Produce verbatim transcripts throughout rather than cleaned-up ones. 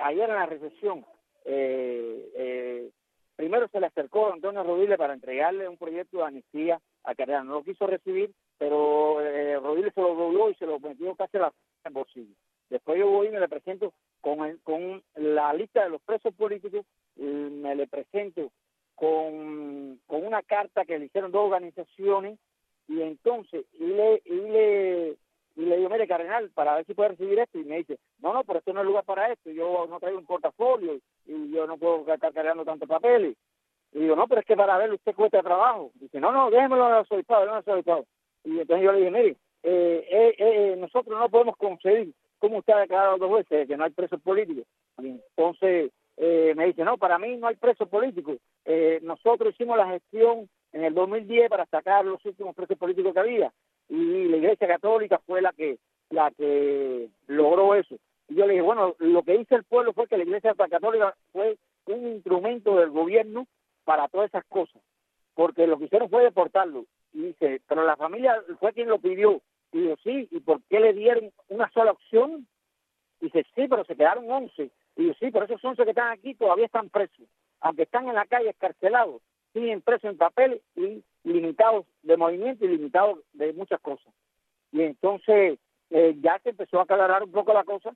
ayer en la recepción, eh, eh, primero se le acercó a Antonio Rodiles para entregarle un proyecto de amnistía a Carrera. No lo quiso recibir, pero eh, Rodiles se lo dobló y se lo metió casi a la en bolsillo. Después yo voy y me le presento con, el, con la lista de los presos políticos, me le presento con, con una carta que le hicieron dos organizaciones, y entonces, y le, y le, y le digo, mire, cardenal, para ver si puede recibir esto, y me dice, no, no, pero esto no es lugar para esto, yo no traigo un portafolio, y yo no puedo estar cargando tantos papeles. Y digo, no, pero es que para verlo usted cuesta trabajo. Dice, no, no, déjemelo al arzobispado, no al arzobispado. Y entonces yo le dije, mire, eh, eh, eh, nosotros no podemos conceder, como usted ha declarado dos veces, que no hay presos políticos. Y entonces eh, me dice, no, para mí no hay presos políticos. Eh, nosotros hicimos la gestión en el dos mil diez para sacar los últimos presos políticos que había, y la Iglesia Católica fue la que la que logró eso. Y yo le dije, bueno, lo que hizo el pueblo fue que la Iglesia Católica fue un instrumento del gobierno para todas esas cosas, porque lo que hicieron fue deportarlo. Y dice, pero la familia fue quien lo pidió. Y digo, sí, ¿y por qué le dieron una sola opción? Dice, sí, pero se quedaron once. Y digo, sí, pero esos once que están aquí todavía están presos, aunque están en la calle escarcelados, siguen presos en papeles y limitados de movimiento y limitados de muchas cosas. Y entonces eh, ya se empezó a aclarar un poco la cosa,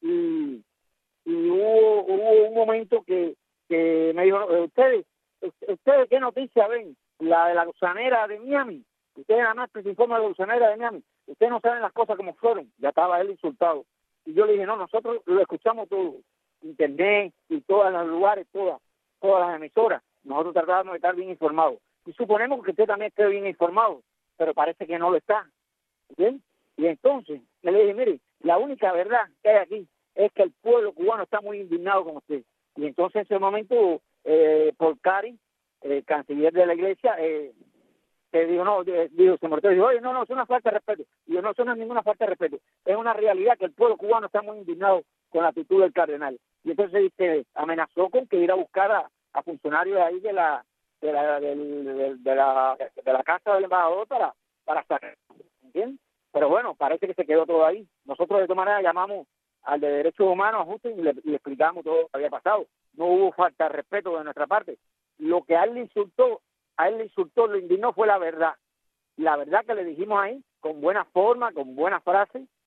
y, y hubo, hubo un momento que, que me dijo, ustedes, ustedes ¿qué noticia ven? La de la gusanera de Miami. Ustedes nada más se informan de la gusanera de Miami. Ustedes no saben las cosas como fueron. Ya estaba él insultado. Y yo le dije, no, nosotros lo escuchamos todo, internet y todos los lugares, todas, todas las emisoras. Nosotros tratamos de estar bien informados. Y suponemos que usted también esté bien informado, pero parece que no lo está. ¿Bien? Y entonces le dije, mire, la única verdad que hay aquí es que el pueblo cubano está muy indignado con usted. Y entonces en ese momento, eh, por Cari, el canciller de la iglesia, eh, que dijo, no, dijo, se mordió, dijo, oye, no, no, es una falta de respeto. Y yo, no, eso no es ninguna falta de respeto. Es una realidad que el pueblo cubano está muy indignado con la actitud del cardenal. Y entonces dice, amenazó con que ir a buscar a, a funcionarios de ahí de la de la, del, de, de la de la casa del embajador para, para sacar, ¿entiendes? Pero bueno, parece que se quedó todo ahí. Nosotros de todas maneras llamamos al de Derechos Humanos, a Justin, y le, y le explicamos todo lo que había pasado. No hubo falta de respeto de nuestra parte. Lo que a él le insultó, a él le insultó, lo indignó fue la verdad. La verdad que le dijimos ahí, con buena forma, con buenas frases,